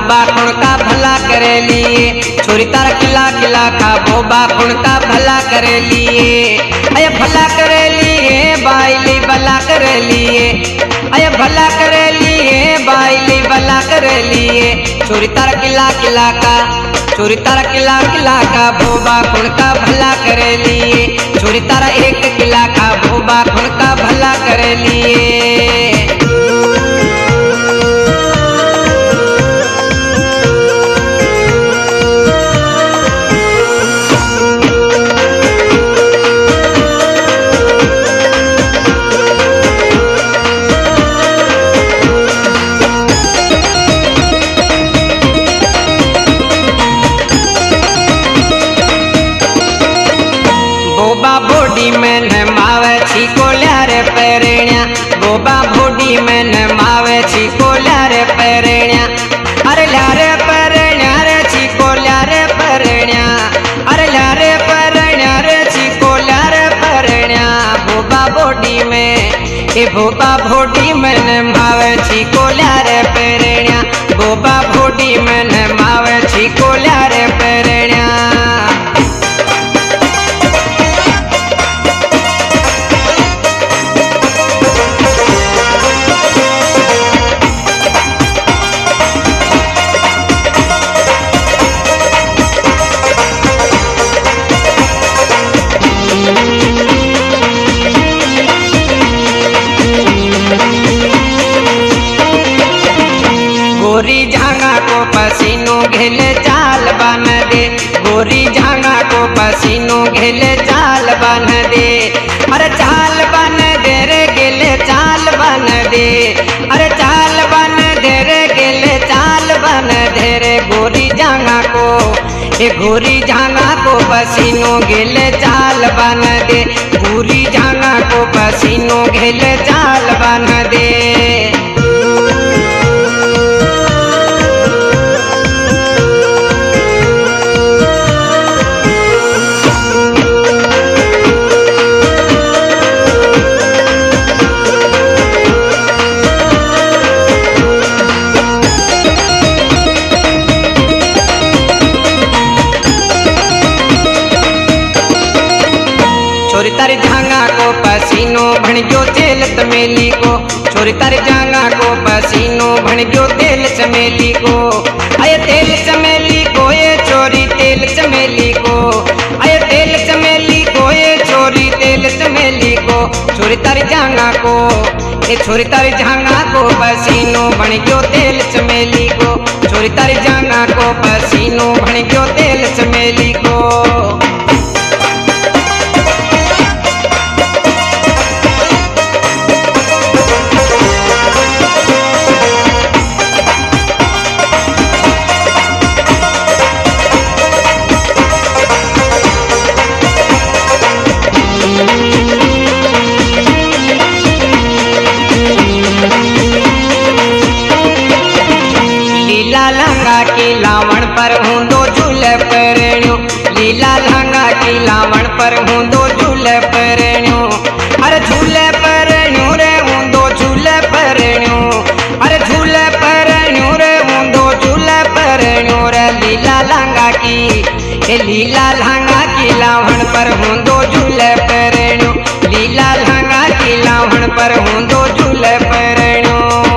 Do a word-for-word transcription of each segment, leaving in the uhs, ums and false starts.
Boba खुण का भला करे लिए, छोरी तारा किला किला का बोबा खुण का भला करे लिए। अय भला करे लिए बाइली भला करे लिए, अय भला करे लिए बाइली भला करे लिए। छोरी तारा किला किला का, छोरी तारा किला किला का बोबा खुण का भला करे लिए, छोरी तारा एक किला का बोबा खुण का भला करे लिए। बोबा बोडी में न मावे छी को ल्यारे पेरेण्या, बोबा बोडी में न मावे छी को ल्यारे पेरेण्या। अरे ल्यारे पेरेण्या रे छी को ल्यारे पेरेण्या, अरे ल्यारे पेरेण्या रे छी को ल्यारे पेरेण्या। बोबा बोडी में ए बोबा बोडी में न मावे छी को ल्यारे पेरेण्या, बोबा बोडी में न मावे छी को ल्यारे पेरेण्या। गोरी झांगा को पसीनो घेले चाल बन दे, गोरी झांगा को पसीनो घेले चाल बन दे। अरे चाल बन दे रे गेले चाल बन दे, अरे चाल बन दे रे गेले चाल बन दे रे। गोरी झांगा को ए गोरी झांगा को पसीनो घेले चाल बन दे, गोरी झांगा को पसीनो घेले चाल बन दे। छोरी तारी झांगा को पसीनो भण गयो तेल चमेली को, छोरी तारी झांगा को पसीनो भण गयो तेल चमेली को। अय तेल चमेली को ये छोरी तेल चमेली को, अय तेल चमेली को ये छोरी तेल चमेली को। छोरी तारी झांगा को ए छोरी तारी झांगा को पसीनो भण गयो तेल चमेली को, छोरी तारी झांगा को पसीनो भण गयो तेल चमेली को। लीला लहंगा की लावण पर हूँ दो झूले पेरेण्यो, लीला लहंगा की लावण पर हूँ दो झूले पेरेण्यो। अरे झूले पेरेण्यो रे हूँ दो झूले पेरेण्यो, अरे झूले पेरेण्यो रे हूँ दो झूले पेरेण्यो रे। लीला लहंगा की ए लीला लहंगा की लावण पर हूँ दो झूले पेरेण्यो, लीला लहंगा की लावण पर हूँ दो झूले पेरेण्यो।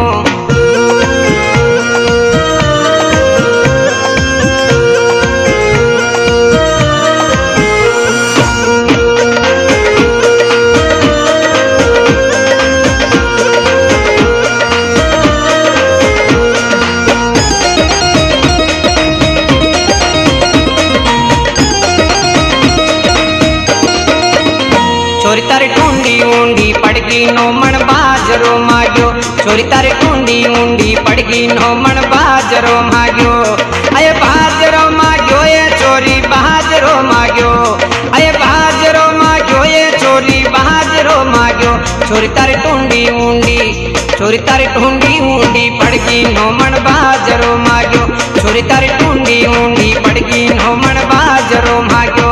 छोरी तारी टूंडी ऊंडी पड़गी नो मन बाजरो माग्यो, छोरी तारी टूंडी ऊंडी पड़गी नो मन बाजरो माग्यो। अय बाजरो माग्यो ये छोरी बाजरो माग्यो, अय बाजरो माग्यो ये छोरी बाजरो माग्यो। छोरी तारी टूंडी ऊंडी, छोरी तारी टूंडी ऊंडी पड़गी नो मन बाजरो माग्यो, छोरी तारी टूंडी ऊंडी पड़गी नो मन बाजरो माग्यो।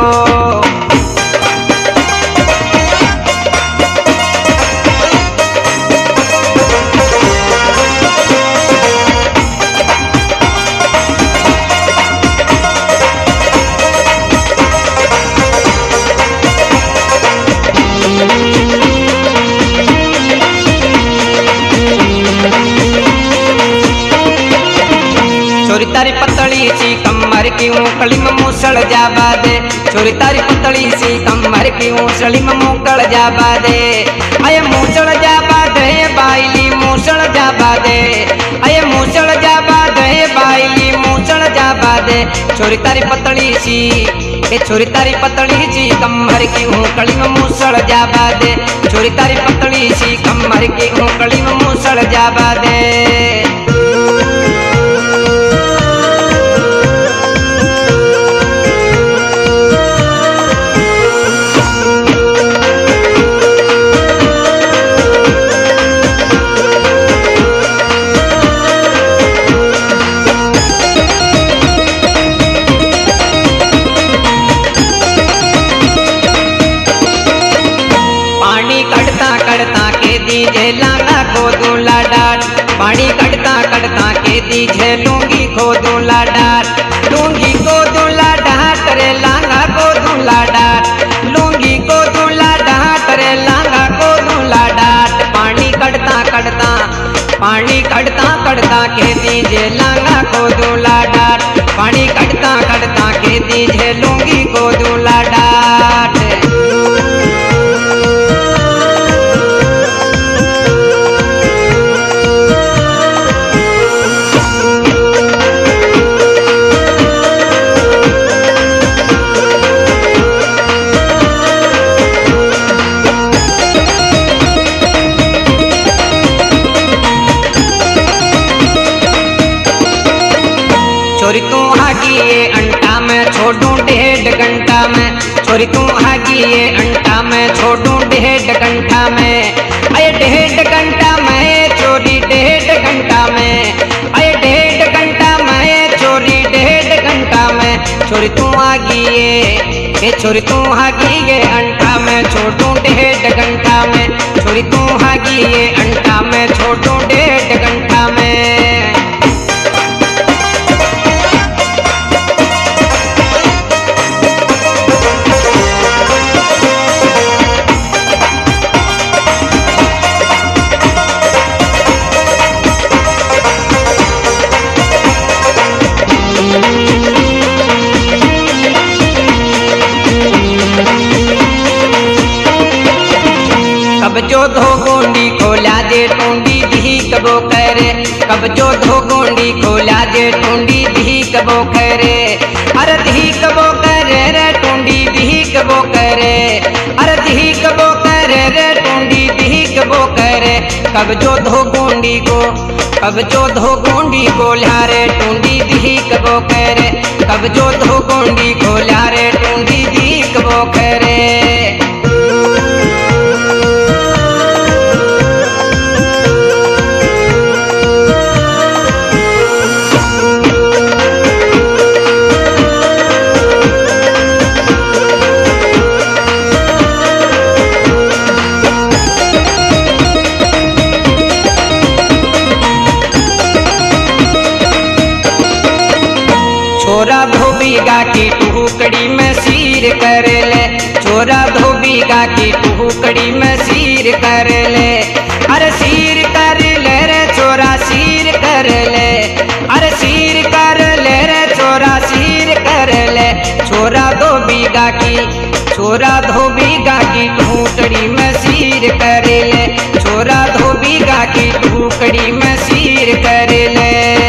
मूकली में मूसल जाबा दे छोरी तारी पतली सी कमर की ऊसली में मूकल जाबा दे अये मूसल जाबा दे बाईली मूसल जाबा दे अये मूसल जाबा दे बाईली मूसल जाबा दे छोरी तारी पतली सी ए छोरी तारी पतली सी कमर की ऊकली में मूसल जाबा दे छोरी तारी पतली सी कमर की ऊकली में मूसल जाबा दे। दीजे लांगा को दूला डाट पानी कटता कटता के दीजे लूंगी को दूला डाट लूंगी को दूला डाट रे लांगा को दूला डाट लूंगी को दूला डाट रे लांगा को दूला डाट पानी कटता कटता पानी कटता कटता के दीजे लांगा को दूला डाट पानी कटता कटता के दीजे लूंगी को दूला डाट। छोरी तू हागी ये अंटा में छोड़ूं डेढ़ घंटा में छोरी तू हागी ये अंटा में छोड़ूं डेढ़ घंटा में अये डेढ़ घंटा में चोरी डेढ़ घंटा में अये डेढ़ घंटा में चोरी डेढ़ घंटा में छोरी तू हागी ये छोरी तू हागी ये अंटा में छोड़ूं डेढ़ घंटा में छोरी तू हागी ये अंटा में छोड़ूं डेढ़ घंटा में। कब जो धो गोंडी खोला जे टूंडी दी कबो करे कब जो धो गोंडी खोला जे टूंडी दी कबो करे अरे दी कबो करे रे टूंडी दी कबो करे अरे दी कबो करे रे टूंडी दी कबो करे कब जो धो गोंडी को कब जो धो गोंडी खोला रे टूंडी दी कबो करे कब जो धो गोंडी खोला रे टूंडी दी कबो करे। छोरा धोबीगा की टुकड़ी में सिर कर ले छोरा धोबीगा की टुकड़ी में सिर कर ले अरे सिर कर ले रे छोरा सिर कर ले अरे सिर कर ले रे छोरा सिर कर ले छोरा धोबीगा की छोरा धोबीगा की टुकड़ी में सिर कर ले छोरा धोबीगा की टुकड़ी में सिर कर ले।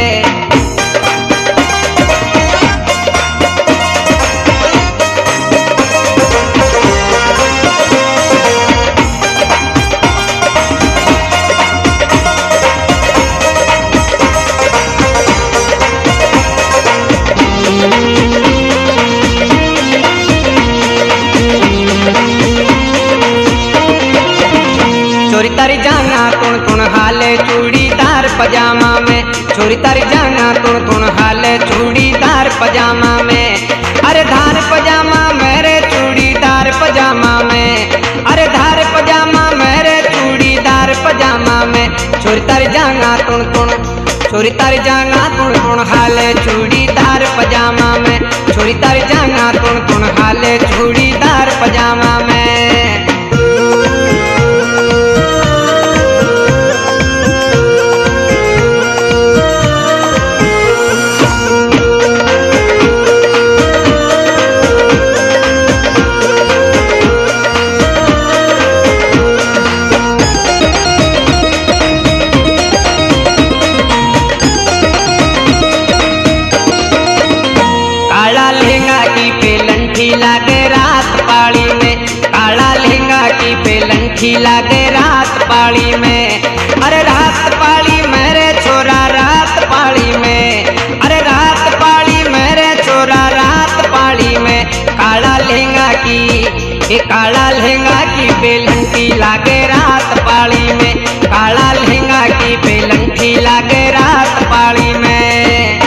छोरी तारी जाना तुण तुण हाले चूड़ीदार पजामा में छोरी तारी जाना तुण तुण हाले चूड़ीदार पजामा में अरे धार पजामा मेरे चूड़ीदार पजामा में अरे धार पजामा मेरे चूड़ीदार पजामा में छोरी तारी जाना तुण तुण छोरी तारी जाना तुण तुण हाले चूड़ीदार पजामा में छोरी तारी जाना तुण तुण हाले चूड़ीदार पजामा में। लागे रात पाली में, काला लहंगा की बेलंठी लागे रात पाली में। अरे रात पाली मेरे छोरा रात पाली में, अरे रात पाली मेरे छोरा रात पाली में। काला लहंगा की ये काला लहंगा की बेलंठी लागे रात पाली में, काला लहंगा की बेलंठी लागे रात पाली में।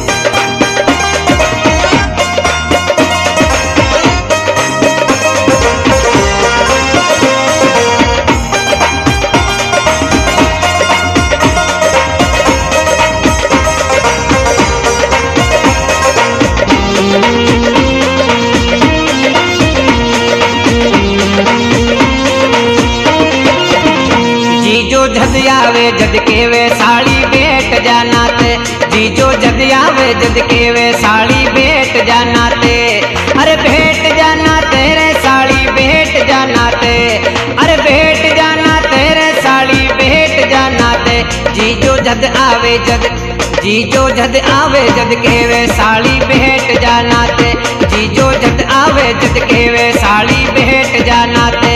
जीजो जद आवे जद के वे साड़ी बेट जाना ते, जीजो जद आवे जद के वे साड़ी बेट जाना ते। अरे भेट जाना तेरे साड़ी भेट जाना ते, अरे भेट जाना तेरे साड़ी भेट जाना ते। जीजो जद आवे जद जीजो जद आवे जद के वे साड़ी भेट जाना ते, जीजो जद आवे जद के वे साड़ी भेट जाना ते।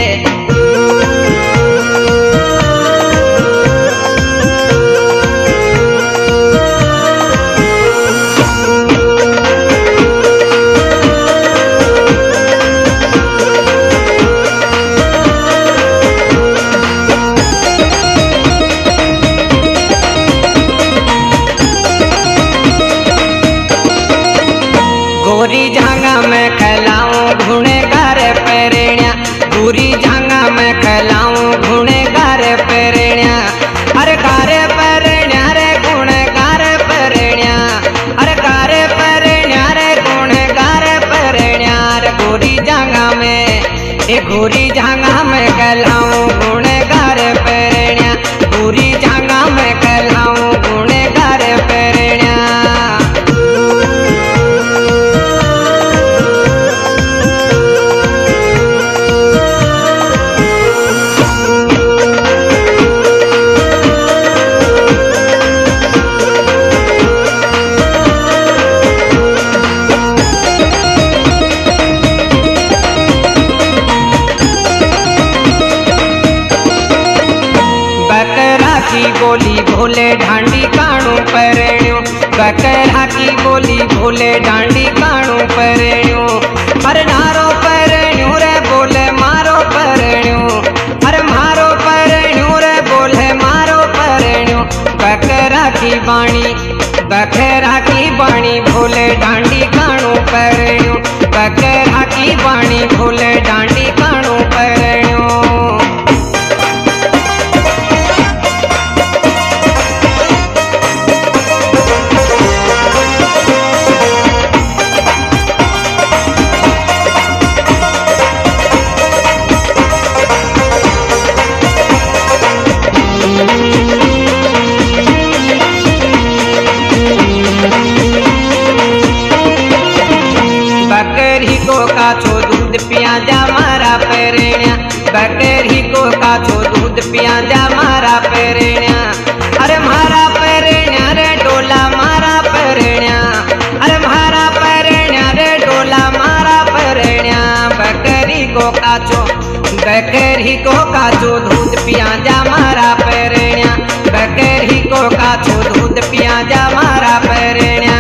गोरी झांगा में खिलाऊं घुने घर पेरेण्या, गोरी झांगा में खिलाऊं घुने घर पेरेण्या। अरे घर पेरेण्या रे गुणे घर पेरेण्या, अरे घर पेरेण्या रे गुणे घर पेरेण्या। रे गोरी झांगा में ए गोरी झांगा में खिलाऊं घुने घर पेरेण्या, गोरी झांगा में खिलाऊं घुने घर पेरेण्या। बकरा की बोली भोले ढांडी काणू परेण्यो, बकरा की बोली भोले ढांडी काणू परेण्यो। अरे नारो परेण्यो रे बोले मारो परेण्यो, अरे मारो परेण्यो रे बोले मारो परेण्यो। बकरा की बाणी बकरा की बाणी भोले ढांडी काणू परेण्यो, बकरा की बाणी भोले ढांडी काणू परेण्यो। बकरी को काछो दूध पिया जा मारा पेरेण्या, बकरी को काछो दूध पिया जा मारा पेरेण्या। अरे मारा पेरेण्या रे डोला मारा पेरेण्या, अरे मारा पेरेण्या रे डोला मारा पेरेण्या। बकरी को काछो बकरी को काछो दूध पिया जा मारा पेरेण्या, बकरी को काछो दूध पिया जा मारा पेरेण्या।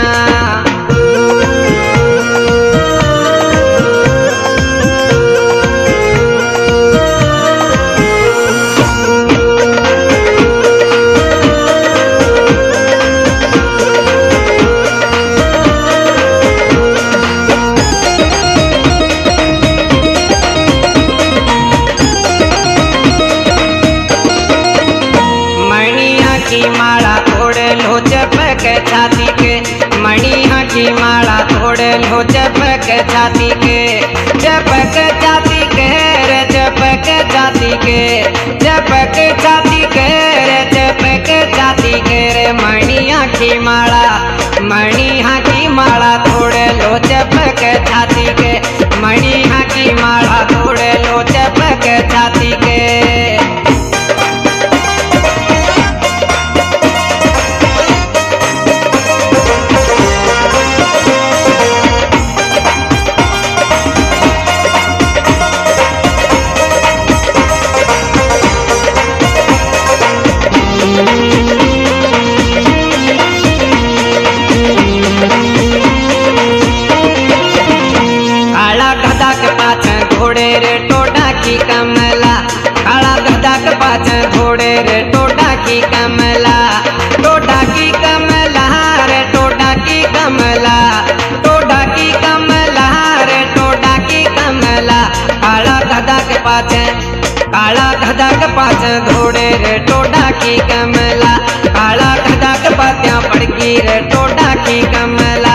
की माला तोड़े लो चपक छाती के, मणिया की माला तोड़े लो चपक छाती के। चपक छाती के रे चपक छाती के, चपक छाती के रे चपक छाती के। रे मणिया की माला मणिया की माला तोड़े लो चपक छाती के, मणिया की माला तोड़े लो चपक छाती के। धोड़े रे टोडा की कमला, काला गधा के पाछे धोड़े रे टोडा की कमला, टोडा की कमला रे टोडा की कमला, टोडा की कमला रे टोडा की कमला, काला गधा के पाछे काला गधा के पाछे धोड़े रे टोडा की कमला, काला गधा के पात्या पड़की रे टोडा की कमला।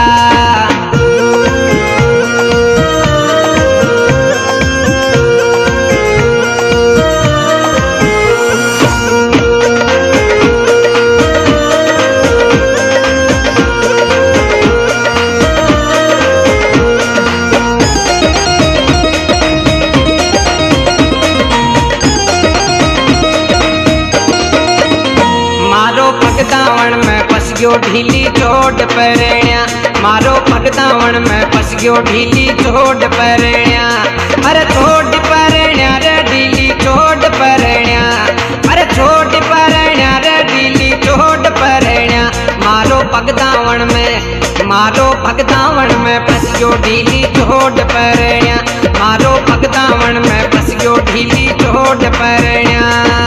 पगदावण में फस गयो ढीली चोट परेण्या, मारो पगदावण में फस गयो ढीली चोट परेण्या, अरे चोट परेण्या रे ढीली चोट परेण्या, अरे चोट परेण्या रे ढीली चोट परेण्या, मारो पगदावण में मारो पगदावण में फस गयो ढीली चोट परेण्या, मारो पगदावण में फस गयो ढीली चोट परेण्या।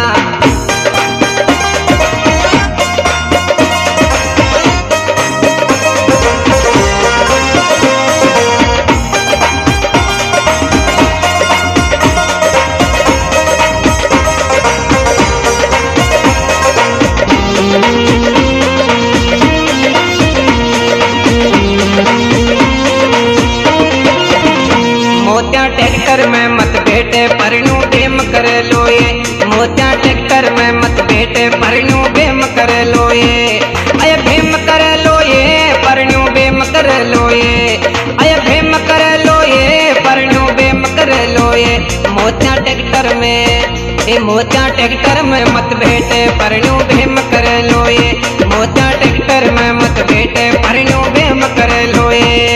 मोत्या ट्रैक्टर में मत बैठे परनू बेम कर लो ये, मोत्या ट्रैक्टर में मत बैठे परनू बेम कर लो ये, अय बेम कर लो ये परनू बेम कर लो ये, अय बेम कर लो ये परनू बेम कर लो ये, मोत्या ट्रैक्टर में ए मोत्या ट्रैक्टर में मत बैठे परनू बेम कर लो ये, मोत्या ट्रैक्टर में मत बैठे परनू बेम कर लो ये।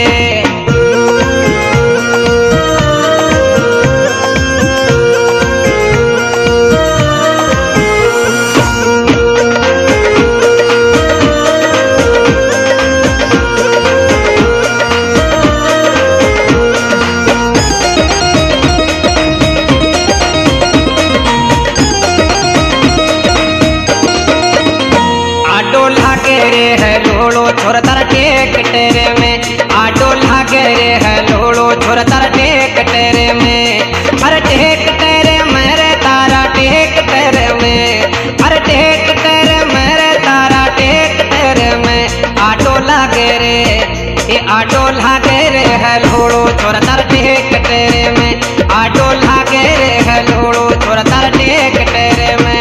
छोरा तारा टेक टेरे में आटो लागे रे है लोड़ो, छोरा तारा टेक टेरे में, अरे टेक टेरे मेरे तारा टेक टेरे में, अरे टेक टेरे मेरे तारा टेक टेरे में, आटो लागे रे ये आटो लागे रे है लोड़ो, छोरा तारा टेक टेरे में, आटो लागे रे है लोड़ो, छोरा तारा टेक टेरे में।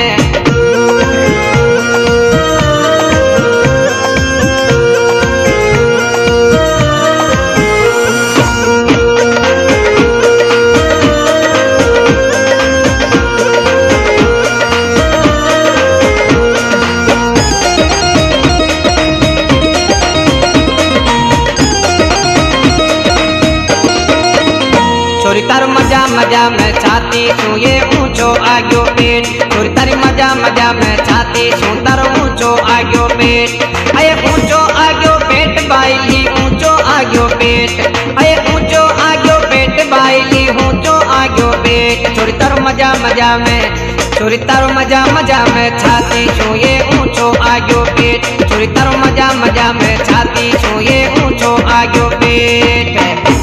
छोरी तार मजा मजा में छाती छू ये ऊंचो आग्यो पेट, छोरी तारी मजा मजा में छाती छू तार ऊंचो आग्यो पेट, अये ऊंचो आग्यो पेट बाईली ऊंचो आग्यो पेट, अये ऊंचो आग्यो पेट बाईली ऊंचो आग्यो पेट, छोरी तार मजा मजा में छोरी तार मजा मजा में छाती छू ये ऊंचो आग्यो पेट, छोरी तार मजा मजा में छाती छू ये ऊंचो आग्यो पेट।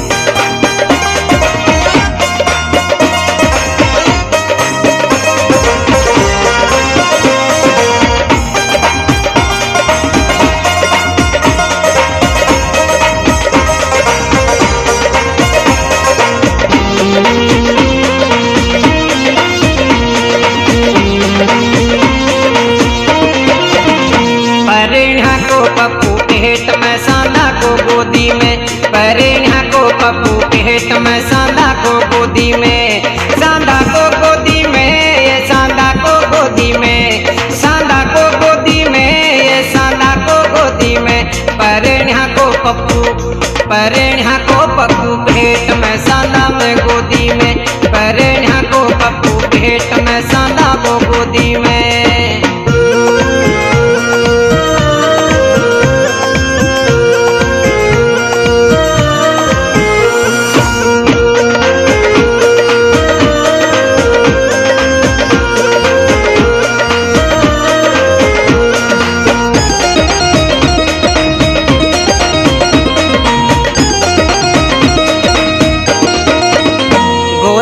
पप्पू पेट में सांदा को गोदी में, परेण्या को पप्पू पेट में सांदा को गोदी में, सांदा को गोदी में ये सांदा को गोदी में, सांदा को गोदी में ये सांदा को गोदी में, परेण्या को पप्पू परेण्या को पप्पू पेट में सांदा में गोदी में, परेण्या को पप्पू पेट में सांदा को गोदी में।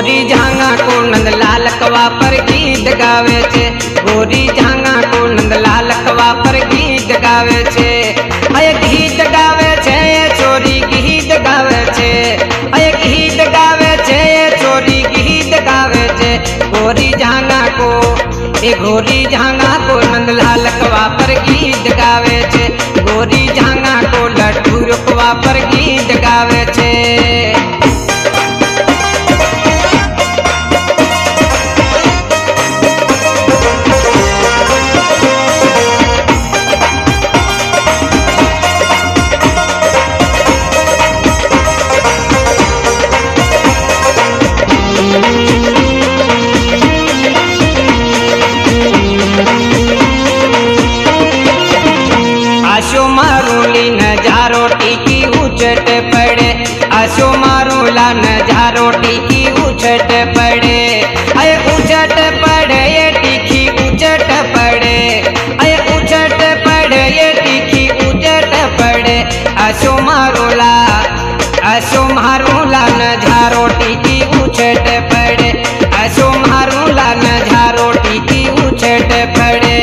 गोरी झांगा को नंदलाल कवा पर गीत गावे छे गोरी झांगा को नंदलाल कवा पर गीत गावे छे अय गीत गावे छे चोरी गीत गावे छे अय गीत गावे छे चोरी गीत गावे छे गोरी झांगा को ए गोरी झांगा को नंदलाल कवा पर गीत गावे छे गोरी झांगा को लड्डू रुकवा पर गीत गावे छे। आशो मारूली नजारो टीकी उचट पड़े आशो मारूला नजारो टीकी उचट पड़े अय उचट पड़े ये टीकी उचट पड़े अय उचट पड़े ये टीकी उचट पड़े आशो मारूला आशो मारूला नजारो टीकी उचट पड़े आशो मारूला नजारो टीकी उचट पड़े।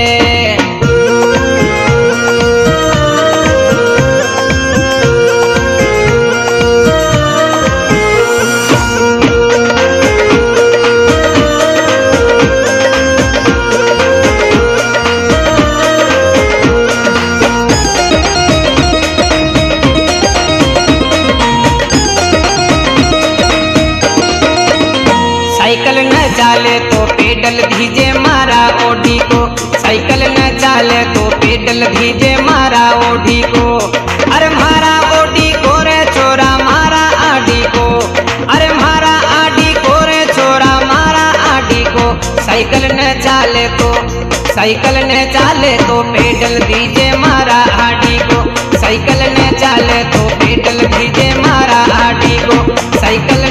साइकिल न चाले तो पेडल भीजे मारा ओढ़ी को साइकिल न चाले तो पेडल भीजे मारा ओढ़ी को अरे मारा ओढ़ी को रे छोरा मारा आड़ी को अरे मारा आड़ी को रे छोरा मारा आड़ी को साइकिल न चाले तो साइकिल न चाले तो पेडल भीजे मारा आड़ी को साइकिल न चाले तो पेडल भीजे मारा आड़ी को साइकिल